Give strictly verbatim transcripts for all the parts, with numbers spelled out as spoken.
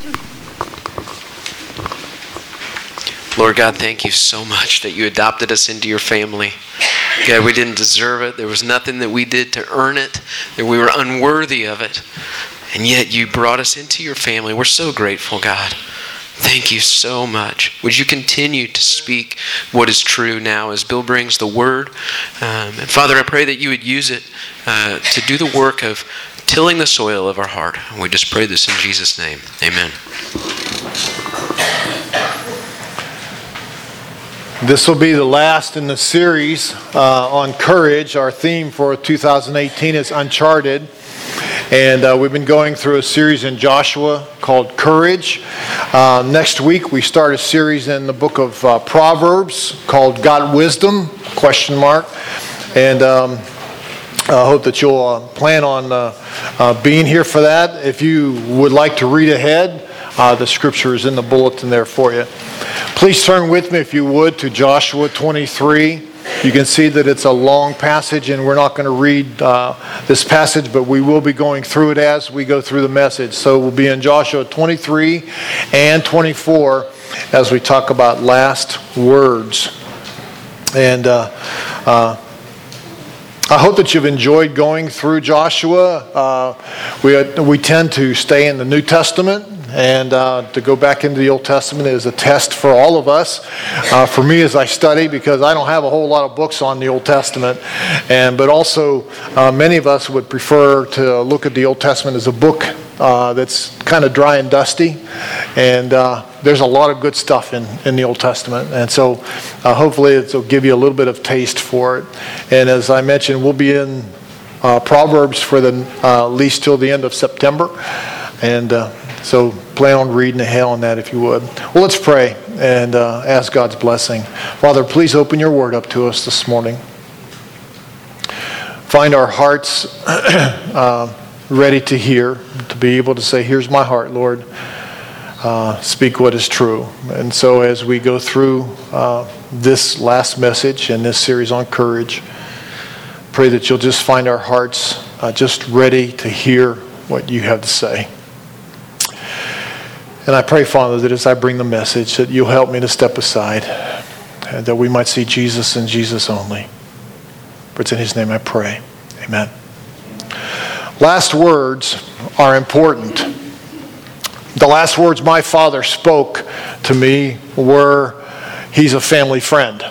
Lord God, thank you so much that you adopted us into your family. God, we didn't deserve it. There was nothing that we did to earn it, that we were unworthy of it. And yet you brought us into your family. We're so grateful, God. Thank you so much. Would you continue to speak what is true now as Bill brings the word? Um, and Father, I pray that you would use it uh, to do the work of tilling the soil of our heart. And we just pray this in Jesus' name. Amen. This will be the last in the series uh, on courage. Our theme for two thousand eighteen is Uncharted. And uh, we've been going through a series in Joshua called Courage. Uh, next week we start a series in the book of uh, Proverbs called Got Wisdom? Question mark. And um, I hope that you'll uh, plan on uh, uh, being here for that. If you would like to read ahead, uh, the scripture is in the bulletin there for you. Please turn with me, if you would, to Joshua twenty-three. You can see that it's a long passage, and we're not going to read uh, this passage, but we will be going through it as we go through the message. So we'll be in Joshua twenty-three and twenty-four as we talk about last words. And uh, uh, I hope that you've enjoyed going through Joshua. Uh, we, we tend to stay in the New Testament. And uh, to go back into the Old Testament is a test for all of us. Uh, for me as I study, because I don't have a whole lot of books on the Old Testament. And But also, uh, many of us would prefer to look at the Old Testament as a book uh, that's kind of dry and dusty. And uh, there's a lot of good stuff in, in the Old Testament. And so uh, hopefully it'll give you a little bit of taste for it. And as I mentioned, we'll be in uh, Proverbs for the uh, at least till the end of September. And uh, So plan on reading ahead on that if you would. Well, let's pray and uh, ask God's blessing. Father, please open your word up to us this morning. Find our hearts uh, ready to hear, to be able to say, here's my heart, Lord. Uh, speak what is true. And so as we go through uh, this last message and this series on courage, pray that you'll just find our hearts uh, just ready to hear what you have to say. And I pray, Father, that as I bring the message, that you'll help me to step aside and that we might see Jesus and Jesus only. For it's in his name I pray. Amen. Last words are important. The last words my father spoke to me were, he's a family friend.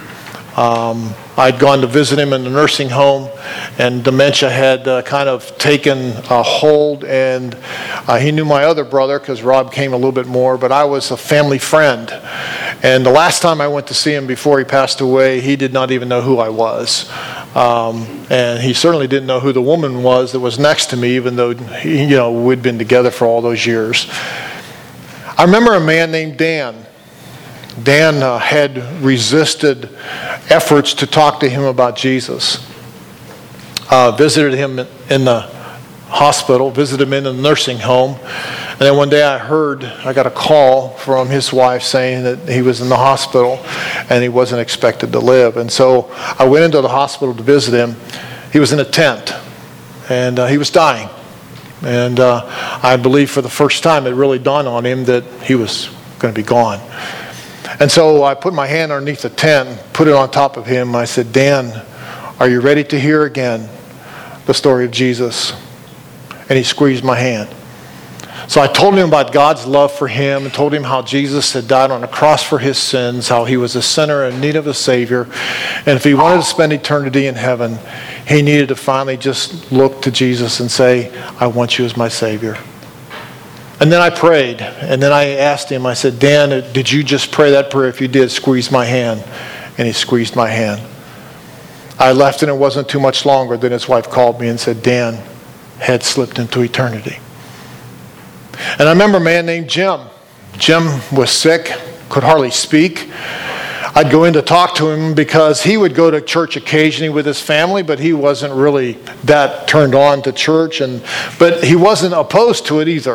Um, I'd gone to visit him in the nursing home, and dementia had uh, kind of taken a hold, and uh, he knew my other brother because Rob came a little bit more, but I was a family friend. And the last time I went to see him before he passed away, he did not even know who I was. Um, and he certainly didn't know who the woman was that was next to me, even though he, you know, we'd been together for all those years. I remember a man named Dan. Dan uh, had resisted efforts to talk to him about Jesus. Uh, visited him in the hospital, visited him in the nursing home. And then one day I heard, I got a call from his wife saying that he was in the hospital and he wasn't expected to live. And so I went into the hospital to visit him. He was in a tent and uh, he was dying. And uh, I believe for the first time it really dawned on him that he was going to be gone. And so I put my hand underneath the tent, put it on top of him. I said, Dan, are you ready to hear again the story of Jesus? And he squeezed my hand. So I told him about God's love for him and told him how Jesus had died on a cross for his sins, how he was a sinner in need of a Savior. And if he wanted to spend eternity in heaven, he needed to finally just look to Jesus and say, I want you as my Savior. And then I prayed, and then I asked him, I said, Dan, did you just pray that prayer? If you did, squeeze my hand. And he squeezed my hand. I left, and it wasn't too much longer. Then his wife called me and said, Dan had slipped into eternity. And I remember a man named Jim. Jim was sick, could hardly speak. I'd go in to talk to him because he would go to church occasionally with his family, but he wasn't really that turned on to church. And but he wasn't opposed to it either.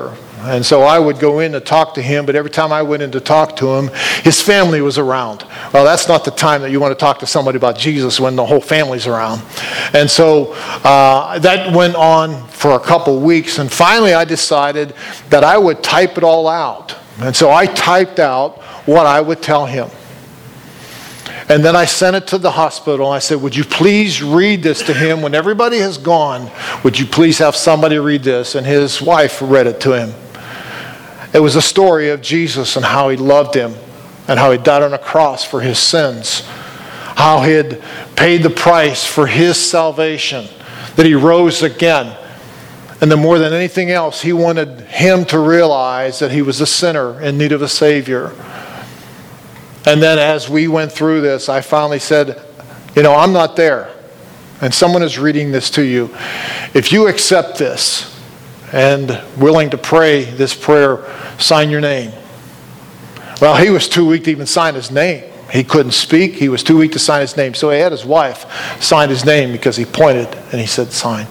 And so I would go in to talk to him, but every time I went in to talk to him, his family was around. Well, that's not the time that you want to talk to somebody about Jesus when the whole family's around. And so uh, that went on for a couple weeks, and finally I decided that I would type it all out. And so I typed out what I would tell him. And then I sent it to the hospital. I said, would you please read this to him? When everybody has gone, would you please have somebody read this? And his wife read it to him. It was a story of Jesus and how he loved him and how he died on a cross for his sins, how he had paid the price for his salvation, that he rose again. And then more than anything else, he wanted him to realize that he was a sinner in need of a Savior. And then as we went through this, I finally said, you know, I'm not there. And someone is reading this to you. If you accept this and willing to pray this prayer, sign your name. Well, he was too weak to even sign his name. He couldn't speak. He was too weak to sign his name. So he had his wife sign his name because he pointed and he said, sign.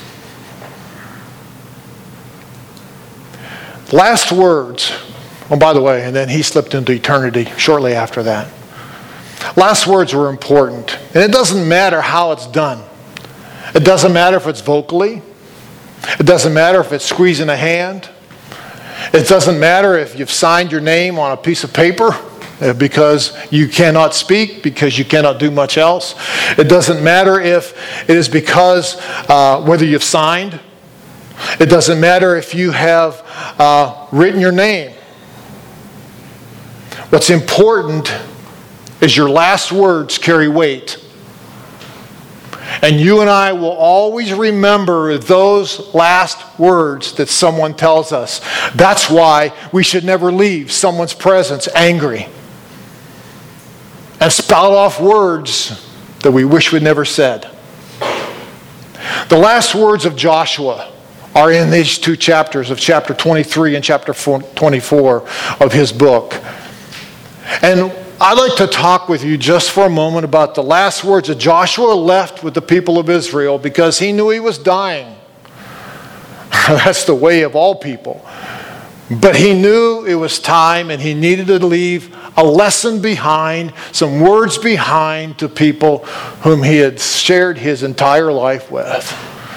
Last words. Oh, by the way, and then he slipped into eternity shortly after that. Last words were important. And it doesn't matter how it's done. It doesn't matter if it's vocally. It doesn't matter if it's squeezing a hand. It doesn't matter if you've signed your name on a piece of paper because you cannot speak, because you cannot do much else. It doesn't matter if it is because uh, whether you've signed. It doesn't matter if you have uh, written your name. What's important is your last words carry weight. And you and I will always remember those last words that someone tells us. That's why we should never leave someone's presence angry and spout off words that we wish we'd never said. The last words of Joshua are in these two chapters of chapter twenty-three and chapter twenty-four of his book. And I'd like to talk with you just for a moment about the last words that Joshua left with the people of Israel because he knew he was dying. That's the way of all people. But he knew it was time and he needed to leave a lesson behind, some words behind to people whom he had shared his entire life with.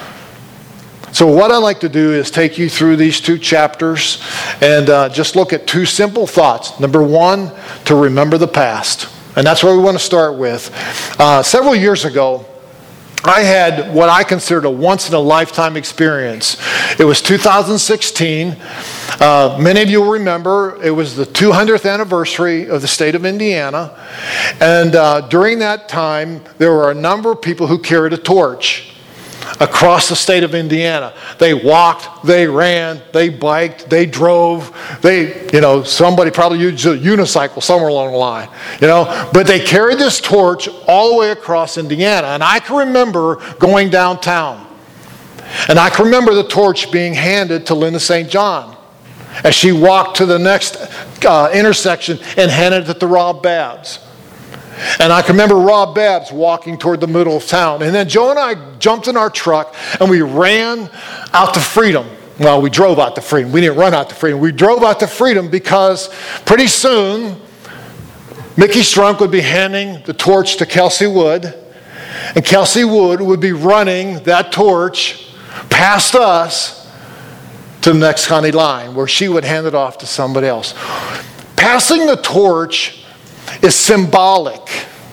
So what I'd like to do is take you through these two chapters and uh, just look at two simple thoughts. Number one, to remember the past. And that's where we want to start with. Uh, several years ago, I had what I considered a once-in-a-lifetime experience. It was two thousand sixteen. Uh, many of you will remember it was the two hundredth anniversary of the state of Indiana. And uh, during that time, there were a number of people who carried a torch across the state of Indiana. They walked, they ran, they biked, they drove, they, you know, somebody probably used a unicycle somewhere along the line, you know, but they carried this torch all the way across Indiana. And I can remember going downtown. And I can remember the torch being handed to Linda Saint John as she walked to the next uh, intersection and handed it to Rob Babbs. And I can remember Rob Babbs walking toward the middle of town. And then Joe and I jumped in our truck and we ran out to Freedom. Well, we drove out to Freedom. We didn't run out to Freedom. We drove out to Freedom because pretty soon Mickey Strunk would be handing the torch to Kelsey Wood. And Kelsey Wood would be running that torch past us to the next county line where she would hand it off to somebody else. Passing the torch is symbolic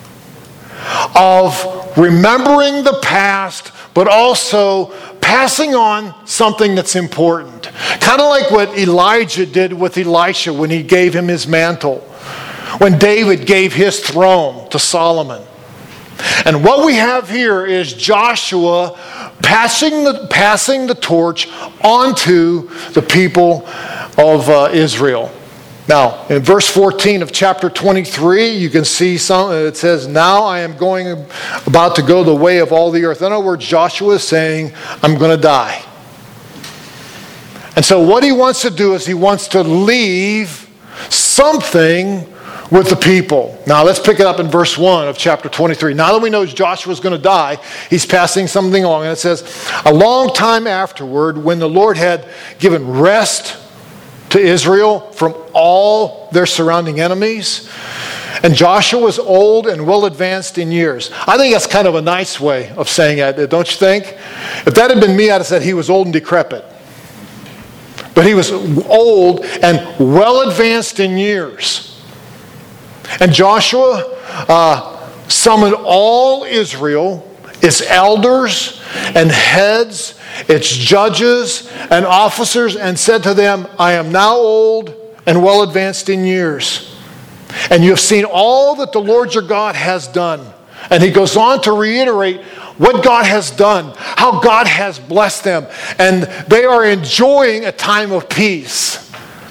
of remembering the past, but also passing on something that's important. Kind of like what Elijah did with Elisha when he gave him his mantle, when David gave his throne to Solomon. And what we have here is Joshua passing the, passing the torch onto the people of uh, Israel. Now, in verse fourteen of chapter twenty-three, you can see some, it says, now I am going about to go the way of all the earth. In other words, Joshua is saying, I'm going to die. And so what he wants to do is he wants to leave something with the people. Now, let's pick it up in verse one of chapter twenty-three. Now that we know Joshua's going to die, he's passing something along. And it says, a long time afterward, when the Lord had given rest to Israel from all their surrounding enemies. And Joshua was old and well advanced in years. I think that's kind of a nice way of saying it, don't you think? If that had been me, I'd have said he was old and decrepit. But he was old and well advanced in years. And Joshua uh, summoned all Israel, its elders and heads, its judges and officers, and said to them, I am now old and well advanced in years. And you have seen all that the Lord your God has done. And he goes on to reiterate what God has done, how God has blessed them. And they are enjoying a time of peace.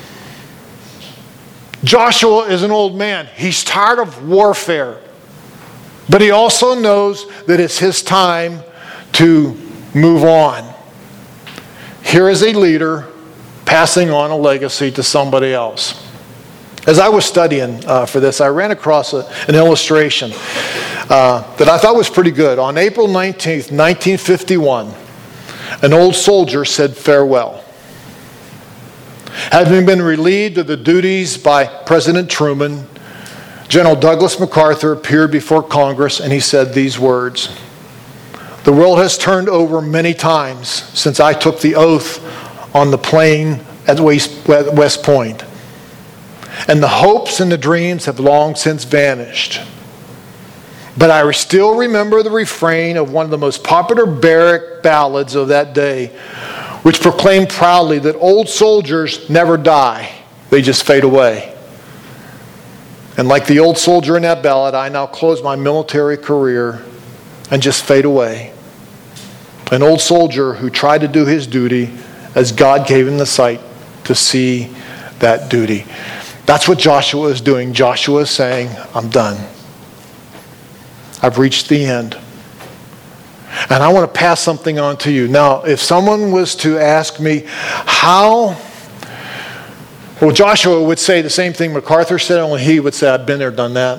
Joshua is an old man. He's tired of warfare. But he also knows that it's his time to move on. Here is a leader passing on a legacy to somebody else. As I was studying uh, for this, I ran across a, an illustration uh, that I thought was pretty good. On April nineteenth, nineteen fifty-one, an old soldier said farewell. Having been relieved of the duties by President Truman, General Douglas MacArthur appeared before Congress and he said these words, "The world has turned over many times since I took the oath on the plain at West Point. And the hopes and the dreams have long since vanished. But I still remember the refrain of one of the most popular barrack ballads of that day, which proclaimed proudly that old soldiers never die, they just fade away. And like the old soldier in that ballad, I now close my military career and just fade away. An old soldier who tried to do his duty as God gave him the sight to see that duty." That's what Joshua is doing. Joshua is saying, I'm done. I've reached the end. And I want to pass something on to you. Now, if someone was to ask me how, well, Joshua would say the same thing MacArthur said, only he would say, I've been there, done that.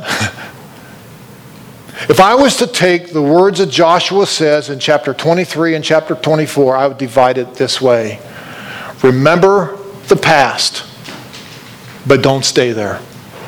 If I was to take the words that Joshua says in chapter twenty-three and chapter twenty-four, I would divide it this way. Remember the past, but don't stay there.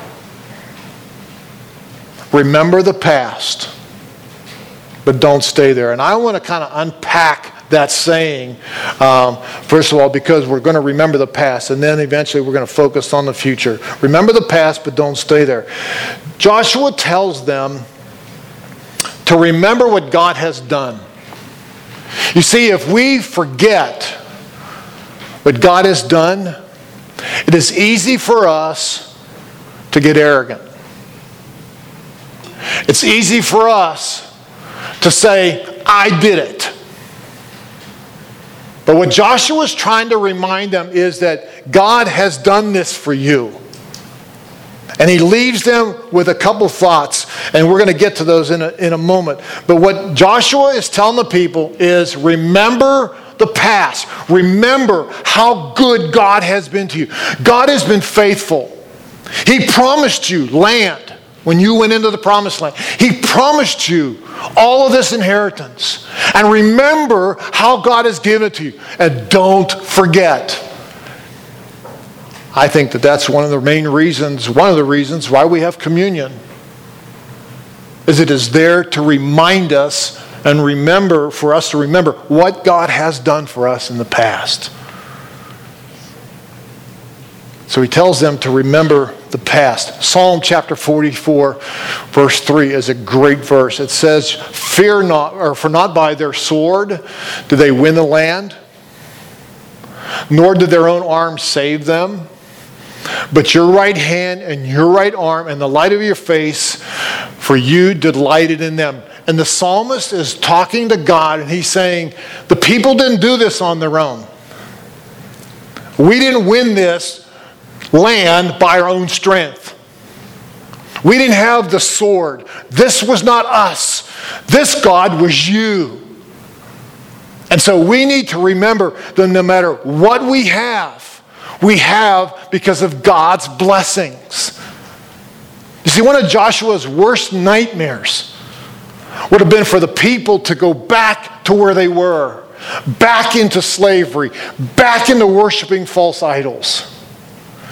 Remember the past, but don't stay there. And I want to kind of unpack that saying, um, first of all, because we're going to remember the past, and then eventually we're going to focus on the future. Remember the past, but don't stay there. Joshua tells them to remember what God has done. You see, if we forget what God has done, it is easy for us to get arrogant. It's easy for us to say, I did it. But what Joshua is trying to remind them is that God has done this for you. And he leaves them with a couple thoughts, and we're going to get to those in a, in a moment. But what Joshua is telling the people is, remember the past. Remember how good God has been to you. God has been faithful. He promised you land when you went into the promised land. He promised you all of this inheritance. And remember how God has given it to you. And don't forget. I think that that's one of the main reasons, one of the reasons why we have communion. Is it is there to remind us and remember, for us to remember what God has done for us in the past. So he tells them to remember the past. Psalm chapter forty-four, verse three is a great verse. It says, "Fear not, or for not by their sword do they win the land, nor did their own arm save them. But your right hand and your right arm and the light of your face, for you delighted in them." And the psalmist is talking to God, and he's saying, the people didn't do this on their own. We didn't win this land by our own strength. We didn't have the sword. This was not us. This, God, was you. And so we need to remember that no matter what we have, we have because of God's blessings. You see, one of Joshua's worst nightmares would have been for the people to go back to where they were, back into slavery, back into worshiping false idols.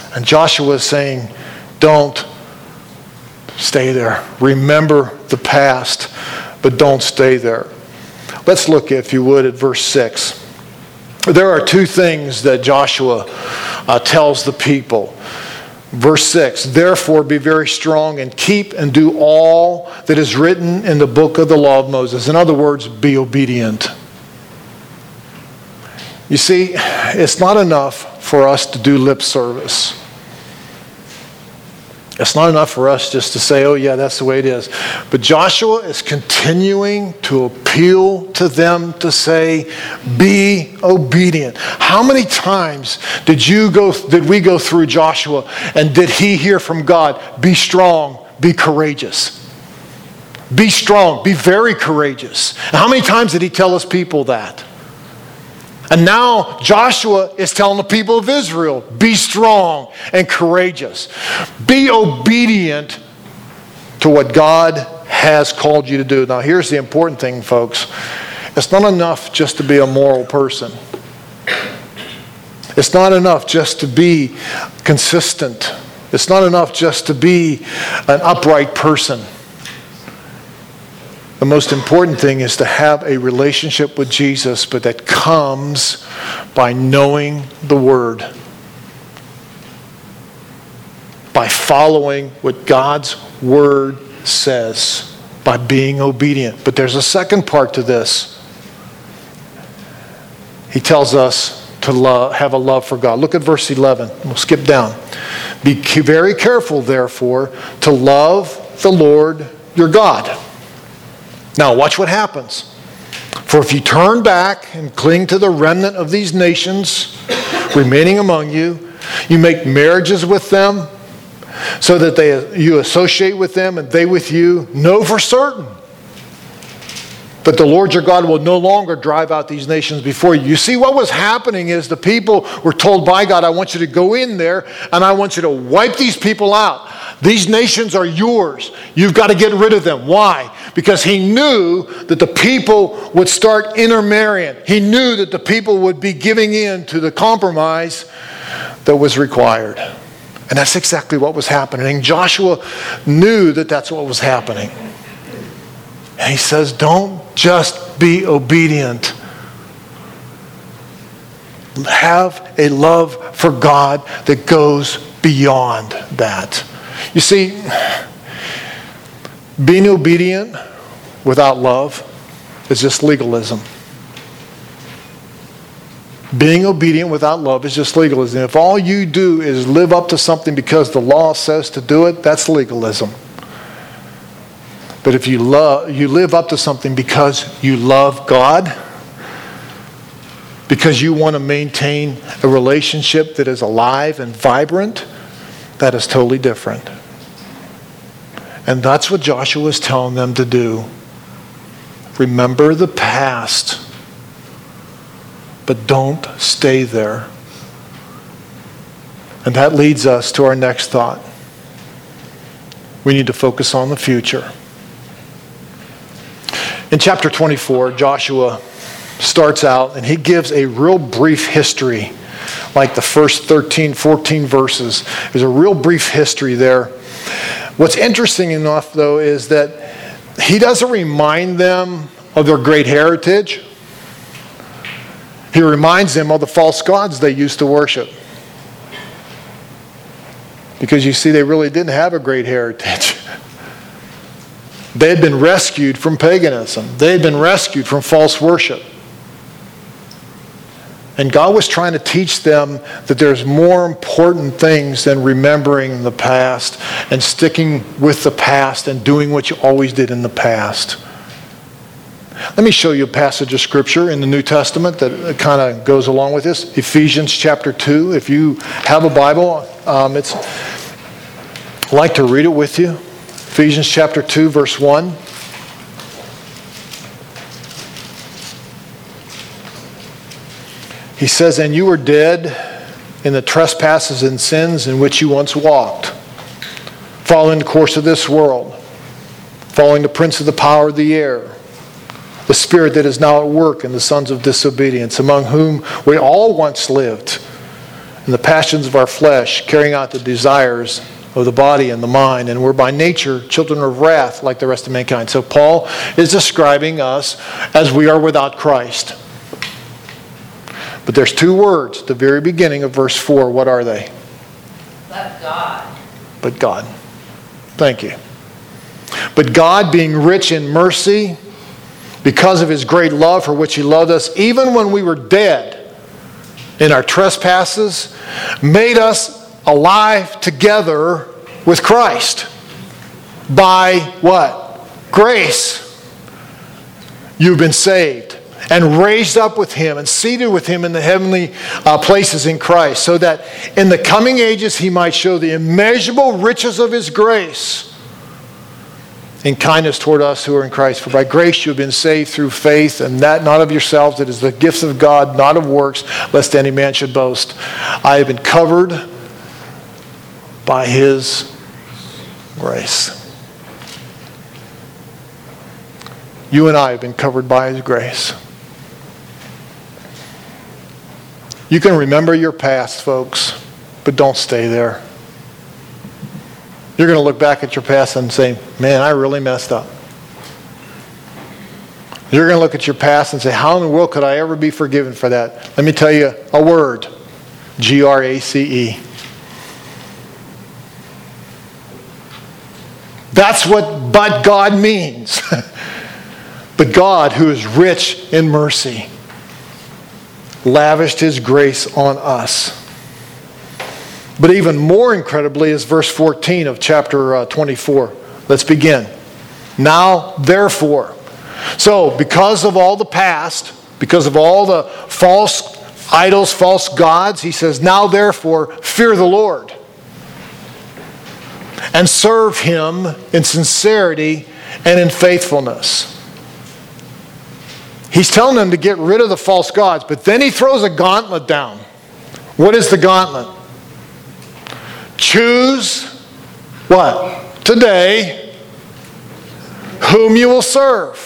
And Joshua is saying, don't stay there. Remember the past, but don't stay there. Let's look, if you would, at verse six. There are two things that Joshua uh, tells the people. Verse six, therefore be very strong and keep and do all that is written in the book of the law of Moses. In other words, be obedient. You see, it's not enough for us to do lip service. It's not enough for us just to say, oh yeah, that's the way it is. But Joshua is continuing to appeal to them to say, be obedient. How many times did you go, did we go through Joshua, and did he hear from God, be strong, be courageous? Be strong, be very courageous. And how many times did he tell his people that? And now Joshua is telling the people of Israel, be strong and courageous. Be obedient to what God has called you to do. Now here's the important thing, folks. It's not enough just to be a moral person. It's not enough just to be consistent. It's not enough just to be an upright person. The most important thing is to have a relationship with Jesus, but that comes by knowing the Word. By following what God's Word says. By being obedient. But there's a second part to this. He tells us to love, have a love for God. Look at verse eleven. We'll skip down. Be very careful, therefore, to love the Lord your God. Now, watch what happens. For if you turn back and cling to the remnant of these nations remaining among you, you make marriages with them so that they, you associate with them and they with you, know for certain that the Lord your God will no longer drive out these nations before you. You see, what was happening is the people were told by God, I want you to go in there and I want you to wipe these people out. These nations are yours. You've got to get rid of them. Why? Because he knew that the people would start intermarrying. He knew that the people would be giving in to the compromise that was required. And that's exactly what was happening. Joshua knew that that's what was happening. And he says, don't just be obedient. Have a love for God that goes beyond that. You see, being obedient without love is just legalism. Being obedient without love is just legalism. If all you do is live up to something because the law says to do it, that's legalism. But if you love, you live up to something because you love God, because you want to maintain a relationship that is alive and vibrant, that is totally different. And that's what Joshua is telling them to do. Remember the past, but don't stay there. And that leads us to our next thought. We need to focus on the future. In chapter twenty-four, Joshua starts out and he gives a real brief history, like the first thirteen, fourteen verses. There's a real brief history there. What's interesting enough, though, is that he doesn't remind them of their great heritage. He reminds them of the false gods they used to worship. Because you see, they really didn't have a great heritage. They had been rescued from paganism. They had been rescued from false worship. And God was trying to teach them that there's more important things than remembering the past and sticking with the past and doing what you always did in the past. Let me show you a passage of Scripture in the New Testament that kind of goes along with this. Ephesians chapter two. If you have a Bible, um, it's, I'd like to read it with you. Ephesians chapter two, verse one. He says, and you were dead in the trespasses and sins in which you once walked, following the course of this world, following the prince of the power of the air, the spirit that is now at work in the sons of disobedience, among whom we all once lived and the passions of our flesh, carrying out the desires of the body and the mind, and we're by nature children of wrath like the rest of mankind. So Paul is describing us as we are without Christ. But there's two words at the very beginning of verse four. What are they? But God. But God. Thank you. But God, being rich in mercy, because of His great love for which He loved us, even when we were dead in our trespasses, made us alive together with Christ. By what? Grace. You've been saved and raised up with Him and seated with Him in the heavenly uh, places in Christ, so that in the coming ages He might show the immeasurable riches of His grace in kindness toward us who are in Christ. For by grace you have been saved through faith, and that not of yourselves. It is the gift of God, not of works, lest any man should boast. I have been covered by His grace. You and I have been covered by His grace. You can remember your past, folks, but don't stay there. You're going to look back at your past and say, man, I really messed up. You're going to look at your past and say, how in the world could I ever be forgiven for that? Let me tell you a word. G R A C E. That's what but God means. But God, who is rich in mercy, lavished His grace on us. But even more incredibly is verse fourteen of chapter uh, twenty-four. Let's begin. Now, therefore. So, because of all the past, because of all the false idols, false gods, he says, now therefore, fear the Lord. And serve Him in sincerity and in faithfulness. He's telling them to get rid of the false gods, but then he throws a gauntlet down. What is the gauntlet? Choose what? Today, whom you will serve.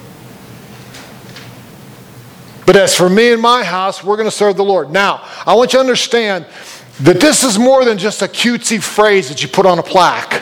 But as for me and my house, we're going to serve the Lord. Now, I want you to understand that this is more than just a cutesy phrase that you put on a plaque.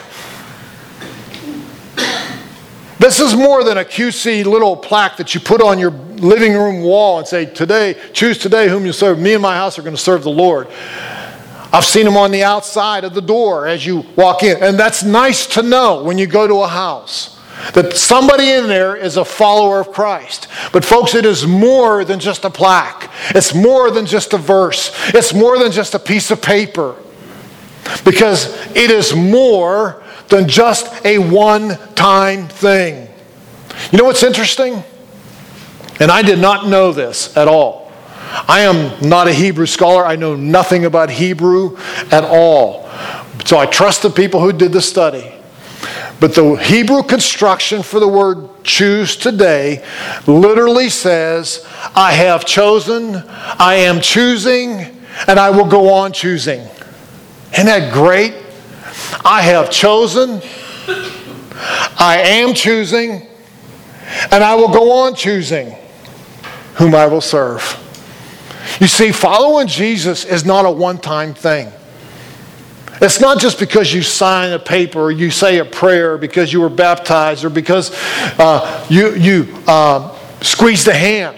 This is more than a cutesy little plaque that you put on your living room wall and say, today, choose today whom you serve. Me and my house are going to serve the Lord. I've seen them on the outside of the door as you walk in. And that's nice to know when you go to a house, that somebody in there is a follower of Christ. But folks, it is more than just a plaque. It's more than just a verse. It's more than just a piece of paper. Because it is more than just a one-time thing. You know what's interesting? And I did not know this at all. I am not a Hebrew scholar. I know nothing about Hebrew at all. So I trust the people who did the study. But the Hebrew construction for the word choose today literally says, I have chosen, I am choosing, and I will go on choosing. Isn't that great? I have chosen, I am choosing, and I will go on choosing whom I will serve. You see, following Jesus is not a one-time thing. It's not just because you sign a paper or you say a prayer, because you were baptized, or because uh, you, you uh, squeezed a hand.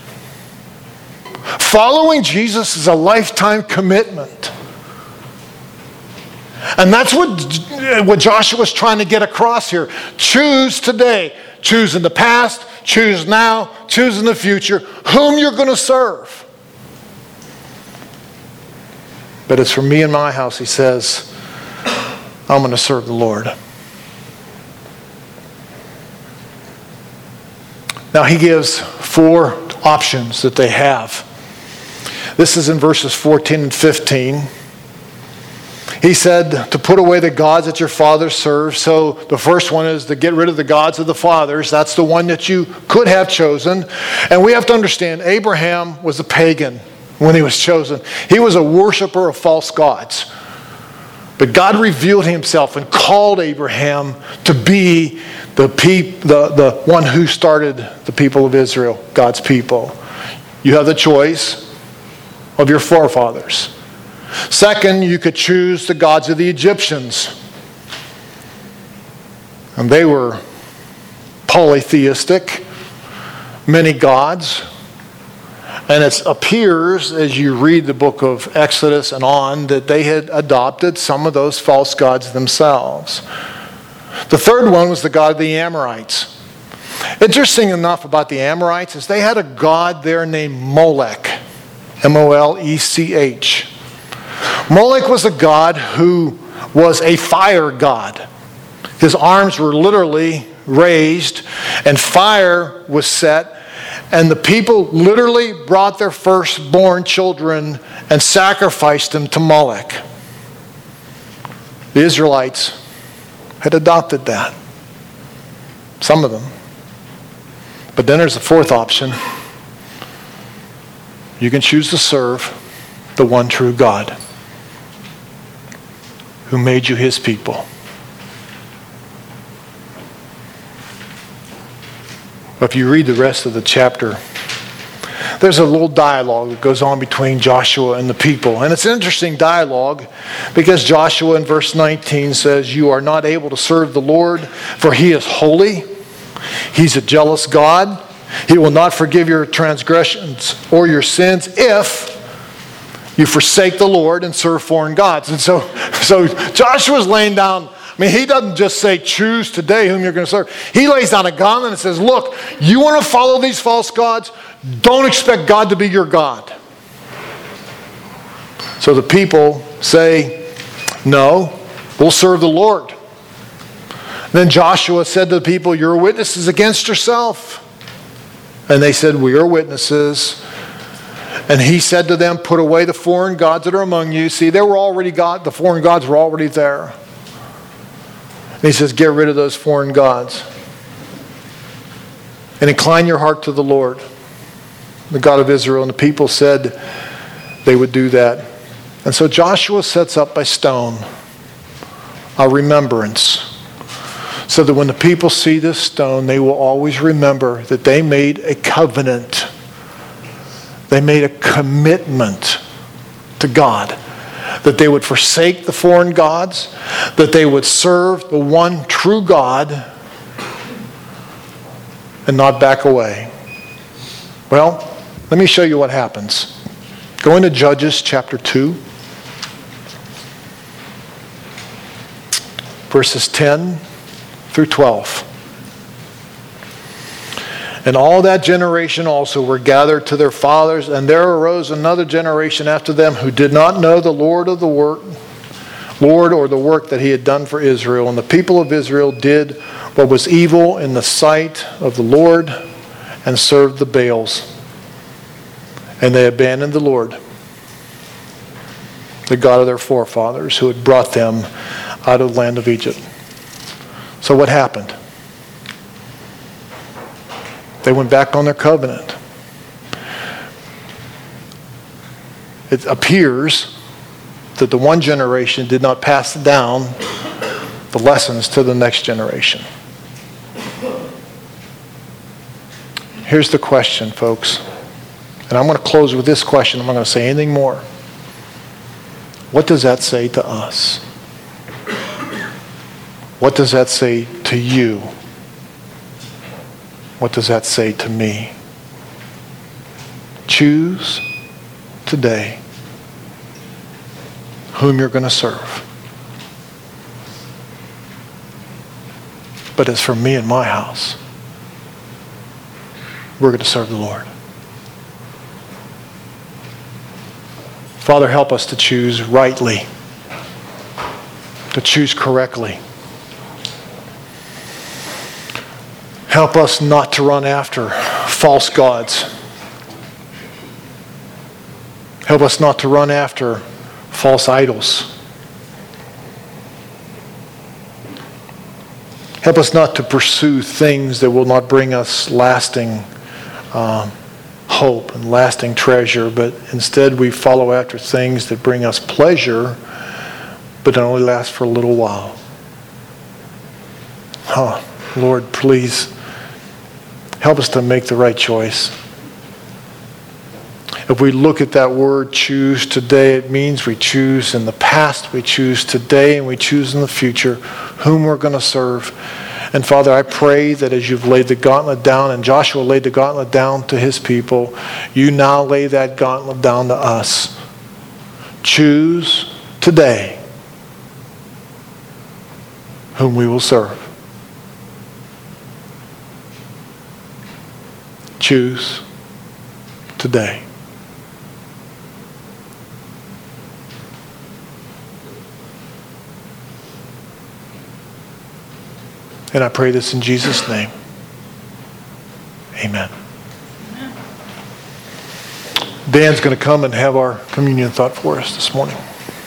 Following Jesus is a lifetime commitment. And that's what, what Joshua's trying to get across here. Choose today. Choose in the past, choose now, choose in the future, whom you're going to serve. But as for me and my house, he says, I'm going to serve the Lord. Now he gives four options that they have. This is in verses fourteen and fifteen. He said to put away the gods that your fathers served. So the first one is to get rid of the gods of the fathers. That's the one that you could have chosen. And we have to understand, Abraham was a pagan when he was chosen. He was a worshiper of false gods. But God revealed Himself and called Abraham to be the, peop, the, the one who started the people of Israel, God's people. You have the choice of your forefathers. Second, you could choose the gods of the Egyptians. And they were polytheistic, many gods. And it appears, as you read the book of Exodus and on, that they had adopted some of those false gods themselves. The third one was the god of the Amorites. Interesting enough about the Amorites is they had a god there named Molech, M O L E C H. Molech was a god who was a fire god. His arms were literally raised and fire was set, and the people literally brought their firstborn children and sacrificed them to Molech. The Israelites had adopted that. Some of them. But then there's the fourth option. You can choose to serve the one true God who made you his people. If you read the rest of the chapter, there's a little dialogue that goes on between Joshua and the people. And it's an interesting dialogue because Joshua in verse nineteen says, "You are not able to serve the Lord, for he is holy. He's a jealous God. He will not forgive your transgressions or your sins if you forsake the Lord and serve foreign gods." And so, so Joshua's laying down, I mean, he doesn't just say, choose today whom you're going to serve. He lays down a gun and says, look, you want to follow these false gods? Don't expect God to be your God. So the people say, no, we'll serve the Lord. Then Joshua said to the people, you're witnesses against yourself. And they said, we are witnesses. And he said to them, put away the foreign gods that are among you. See, they were already God, the foreign gods were already there. And he says, get rid of those foreign gods. And incline your heart to the Lord, the God of Israel. And the people said they would do that. And so Joshua sets up by stone a remembrance, so that when the people see this stone, they will always remember that they made a covenant. They made a commitment to God. That they would forsake the foreign gods. That they would serve the one true God. And not back away. Well, let me show you what happens. Go into Judges chapter two. Verses ten through twelve. And all that generation also were gathered to their fathers, and there arose another generation after them who did not know the Lord of the work, Lord or the work that he had done for Israel. And the people of Israel did what was evil in the sight of the Lord and served the Baals. And they abandoned the Lord, the God of their forefathers, who had brought them out of the land of Egypt. So what happened? They went back on their covenant. It appears that the one generation did not pass down the lessons to the next generation. Here's the question, folks. And I'm going to close with this question. I'm not going to say anything more. What does that say to us? What does that say to you? What does that say to me? Choose today whom you're going to serve. But as for me and my house, we're going to serve the Lord. Father, help us to choose rightly, to choose correctly. Help us not to run after false gods. Help us not to run after false idols. Help us not to pursue things that will not bring us lasting um, hope and lasting treasure, but instead we follow after things that bring us pleasure, but only last for a little while. Oh, Lord, please help us to make the right choice. And If we look at that word choose today, it means we choose in the past, we choose today, and we choose in the future whom we're going to serve. And Father, I pray that as you've laid the gauntlet down, and Joshua laid the gauntlet down to his people, you now lay that gauntlet down to us. Choose today whom we will serve. Choose today. And I pray this in Jesus' name. Amen. Dan's going to come and have our communion thought for us this morning.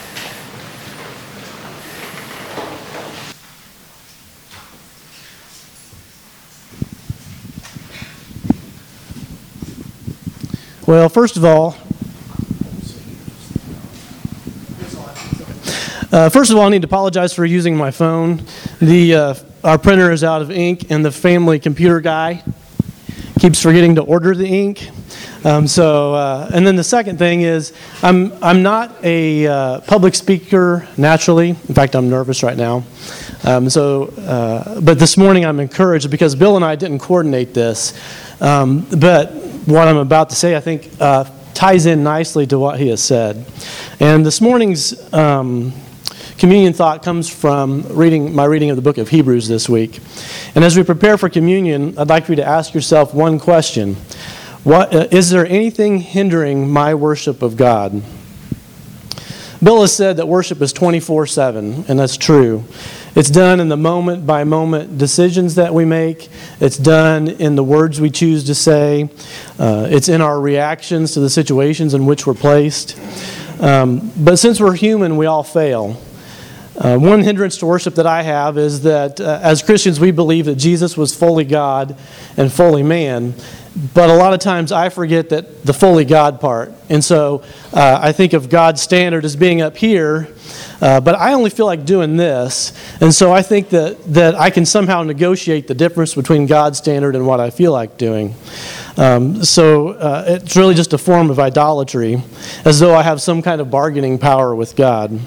Well, first of all, uh, first of all, I need to apologize for using my phone. The uh, our printer is out of ink, and the family computer guy keeps forgetting to order the ink. Um, so, uh, and then the second thing is, I'm I'm not a uh, public speaker naturally. In fact, I'm nervous right now. Um, so, uh, but this morning I'm encouraged because Bill and I didn't coordinate this. Um, but what I'm about to say, I think, uh, ties in nicely to what he has said. And this morning's um, communion thought comes from reading my reading of the book of Hebrews this week. And as we prepare for communion, I'd like for you to ask yourself one question. What, uh, is there anything hindering my worship of God? Bill has said that worship is twenty-four seven, and that's true. It's done in the moment-by-moment decisions that we make. It's done in the words we choose to say. Uh, it's in our reactions to the situations in which we're placed. Um, but since we're human, we all fail. Uh, one hindrance to worship that I have is that uh, as Christians, we believe that Jesus was fully God and fully man. But a lot of times I forget that the fully God part. And so uh, I think of God's standard as being up here, uh, but I only feel like doing this. And so I think that, that I can somehow negotiate the difference between God's standard and what I feel like doing. Um, so uh, it's really just a form of idolatry, as though I have some kind of bargaining power with God.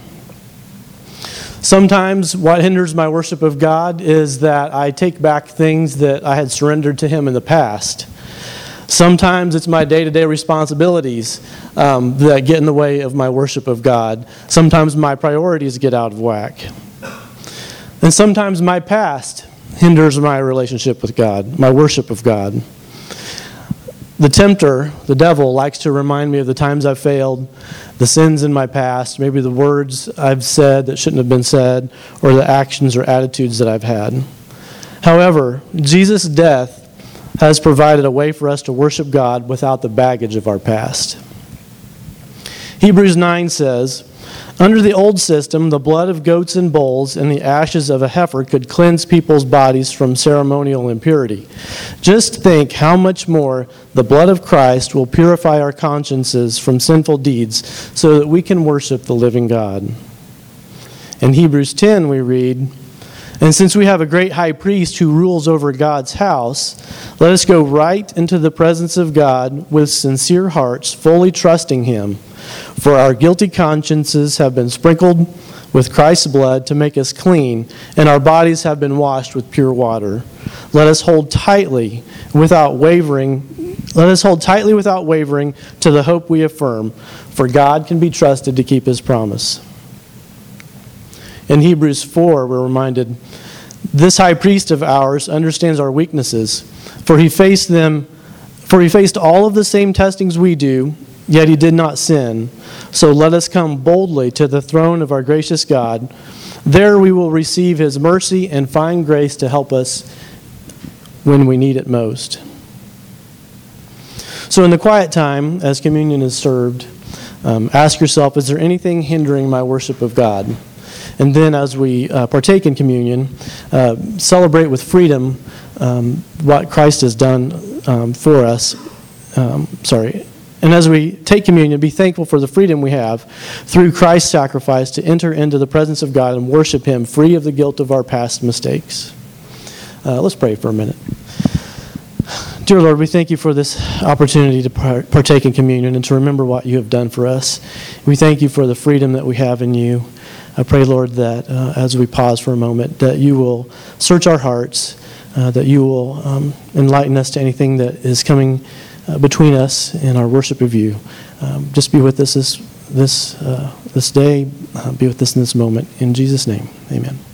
Sometimes what hinders my worship of God is that I take back things that I had surrendered to Him in the past. Sometimes it's my day-to-day responsibilities um, that get in the way of my worship of God. Sometimes my priorities get out of whack. And sometimes my past hinders my relationship with God, my worship of God. The tempter, the devil, likes to remind me of the times I've failed, the sins in my past, maybe the words I've said that shouldn't have been said, or the actions or attitudes that I've had. However, Jesus' death has provided a way for us to worship God without the baggage of our past. Hebrews nine says, under the old system, the blood of goats and bulls and the ashes of a heifer could cleanse people's bodies from ceremonial impurity. Just think how much more the blood of Christ will purify our consciences from sinful deeds so that we can worship the living God. In Hebrews ten we read, and since we have a great high priest who rules over God's house, let us go right into the presence of God with sincere hearts, fully trusting Him. For our guilty consciences have been sprinkled with Christ's blood to make us clean, and our bodies have been washed with pure water. Let us hold tightly without wavering, let us hold tightly without wavering to the hope we affirm, for God can be trusted to keep His promise. In Hebrews four, we're reminded, this high priest of ours understands our weaknesses, for he faced them, for he faced all of the same testings we do, yet he did not sin. So let us come boldly to the throne of our gracious God. There we will receive His mercy and find grace to help us when we need it most. So in the quiet time, as communion is served, um, ask yourself, is there anything hindering my worship of God? And then as we uh, partake in communion, uh, celebrate with freedom um, what Christ has done um, for us. Um, sorry. And as we take communion, be thankful for the freedom we have through Christ's sacrifice to enter into the presence of God and worship Him free of the guilt of our past mistakes. Uh, let's pray for a minute. Dear Lord, we thank you for this opportunity to par- partake in communion and to remember what you have done for us. We thank you for the freedom that we have in you. I pray, Lord, that uh, as we pause for a moment, that you will search our hearts, uh, that you will um, enlighten us to anything that is coming uh, between us and our worship of you. Um, just be with us this this uh, this day. Uh, be with us in this moment. In Jesus' name, amen.